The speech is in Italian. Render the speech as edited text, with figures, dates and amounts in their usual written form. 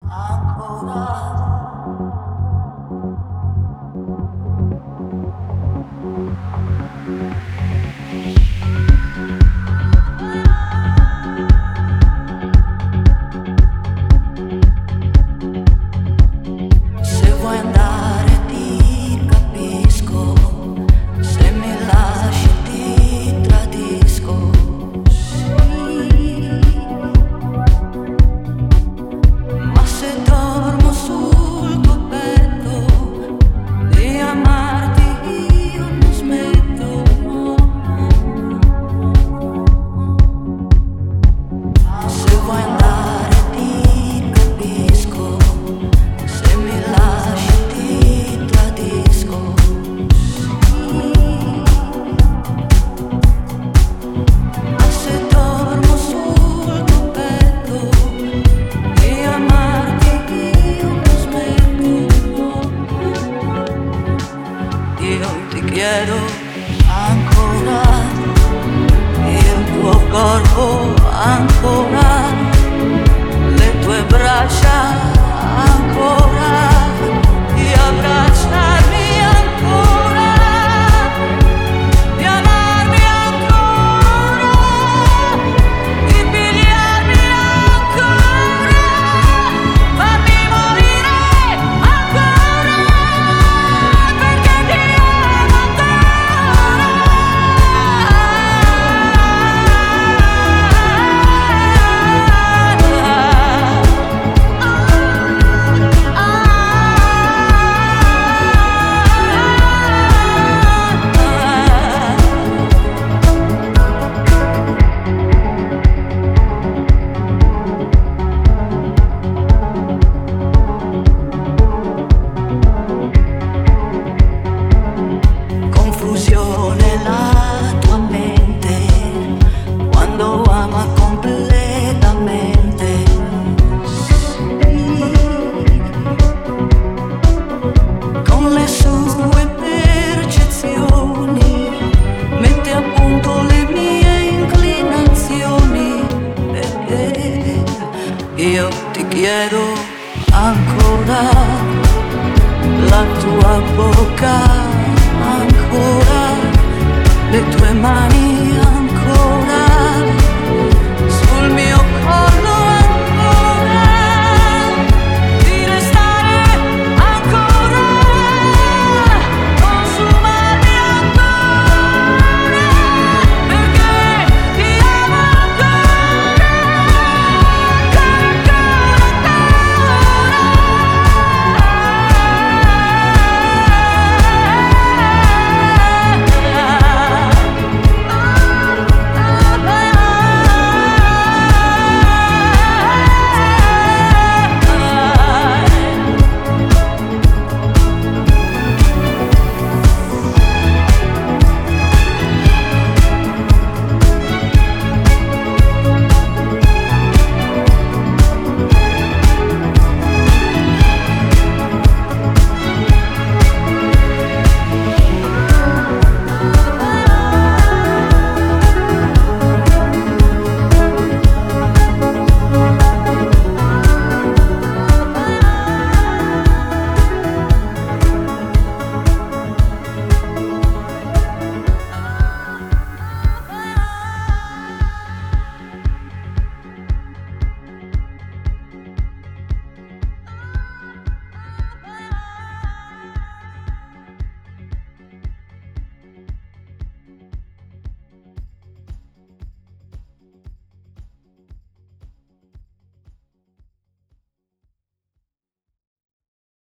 Se vuoi andare ti capisco, se mi lasci ti tradisco. Sì, ma se dormo sul tuo petto di amarti io non smetto, no. Se vuoi andare ti capisco, se mi lasci ti tradisco. Ma se dormo sul tuo petto di amarti io non smetto, no. Io ti chiedo ancora il tuo corpo, ancora le tue braccia, ancora di abbracciarmi, ancora di amarmi, ancora di pigliarmi, ancora fammi morire, ancora perché ti amo ancora. Confusione la tua mente quando ama completamente. Sì, con le sue percezioni mette a punto le mie inclinazioni. Perché io ti chiedo ancora la tua bocca, ancora le tue mani,